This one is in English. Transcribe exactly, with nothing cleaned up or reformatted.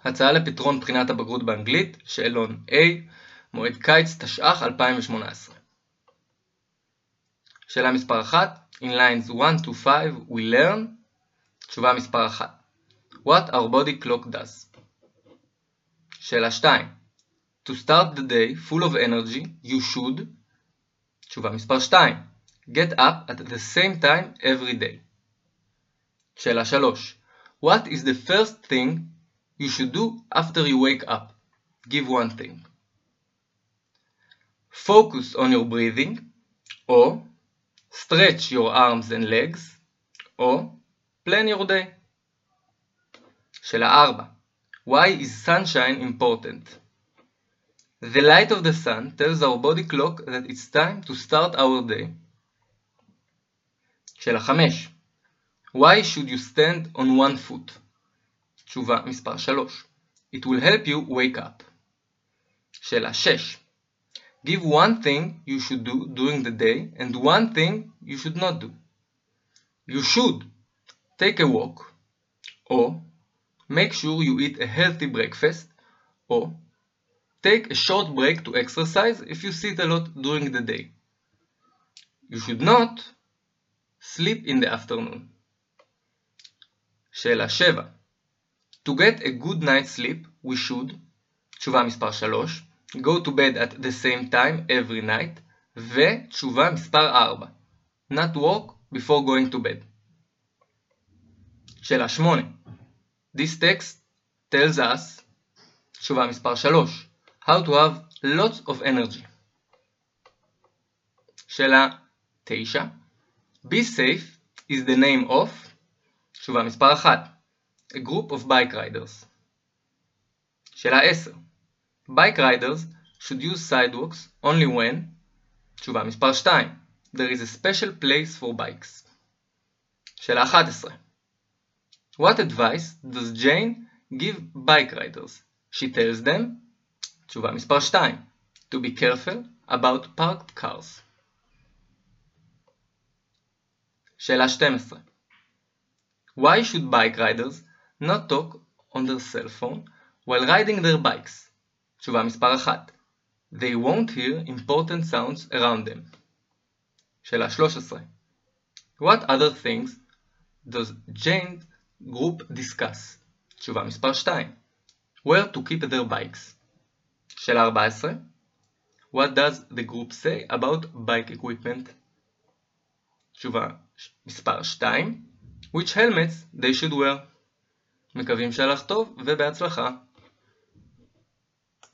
הצעה לפתרון בחינת הבגרות באנגלית, שאלון A, מועד קיץ תשע"ח אלפיים ושמונה עשרה. שאלה מספר אחת, in lines one to five we learn. תשובה מספר אחת, what our body clock does. שאלה שתיים, to start the day full of energy you should. תשובה מספר שתיים, get up at the same time every day. שאלה שלוש, what is the first thing you should do after you wake up? Give one thing. Focus on your breathing, או stretch your arms and legs, או plan your day. שאלה ארבע, why is sunshine important? The light of the sun tells our body clock that it's time to start our day. שאלה חמש, why should you stand on one foot? תשובה מספר שלוש, it will help you wake up. שאלה שש, give one thing you should do during the day and one thing you should not do. You should take a walk, or make sure you eat a healthy breakfast, or take a short break to exercise if you sit a lot during the day. You should not sleep in the afternoon. שאלה שבע, to get a good night's sleep we should. תשובה מספר שלוש, go to bed at the same time every night. ותשובה מספר ארבע, not work before going to bed. שאלה שמונה, this text tells us. תשובה מספר שלוש, how to have lots of energy. שאלה תשע, be safe is the name of. תשובה מספר אחת, a group of bike riders. שאלה עשר, bike riders should use sidewalks only when. תשובה מספר שתיים, there is a special place for bikes. שאלה אחת עשרה, what advice does Jane give bike riders? She tells them. תשובה מספר שתיים, to be careful about parked cars. שאלה שתים עשרה, why should bike riders not talk on their cell phone while riding their bikes? תשובה מספר אחת, they won't hear important sounds around them. שאלה שלוש עשרה, what other things does Jane's group discuss? תשובה מספר שתיים, where to keep their bikes. שאלה ארבע עשרה, what does the group say about bike equipment? תשובה מספר שתיים, which helmets they should wear. מקווים שהלך טוב ובהצלחה.